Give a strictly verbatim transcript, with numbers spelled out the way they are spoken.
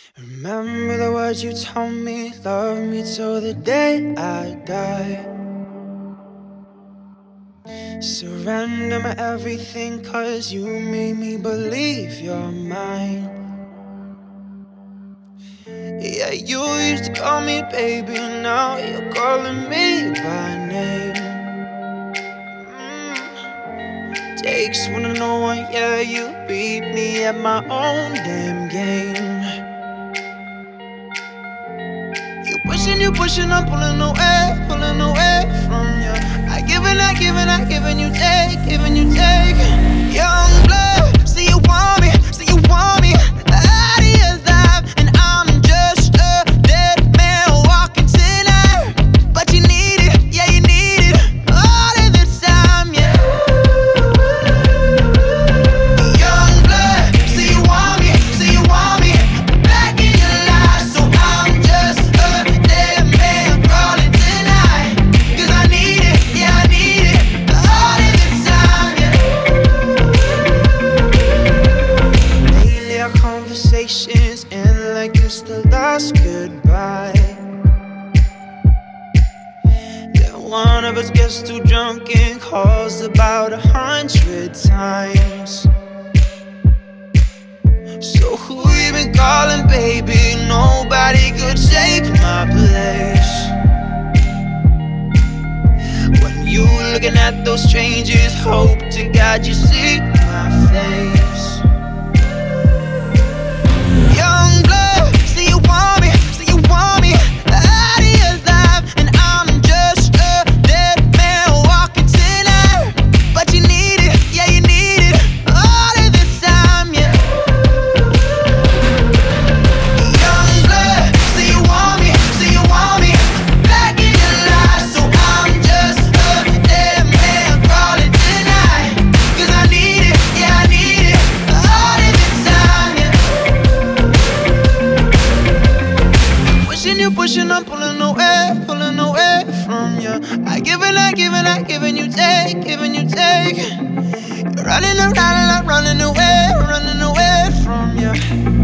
Remember the words you told me, love me till the day I die. Surrender my everything, cause you made me believe you're mine. Yeah, you used to call me baby, now you're calling me by name. mm. Takes one to know one, yeah, you beat me at my own damn game. You pushing, you pushing, I'm pulling away, pulling away from you. I give and I give and I give and you take, giving you take. Young blood, see you want me, see you want me out of your life, and I'm just a dead man walking tonight. But you need it, yeah you need it, all of the time, yeah. Young blood, see you want me, see you want me back in your life, so I'm just a dead man crawling tonight. Cause I need it, yeah I need it, all of the time, yeah. Lately our conversations end like it's the last goodbye. Yeah, one of us gets too drunk and calls about a hundred times. So who you been calling, baby? Nobody could take my place. When you looking at those strangers, hope to God you see my face. Young blood, see you want me, see you want me out of your life, and I'm just a dead man walking tonight. But you need it, yeah you need it, all of the time, yeah. Young blood, see you want me, see you want me back in your life, so I'm just a dead man crawling tonight. Cause I need it, yeah I need it, all of the time, yeah. Pushing you, pushing, I'm pulling away, pulling away from you. I give and I give and I give and you take, giving you take. You're running around and I'm running away, running away from you.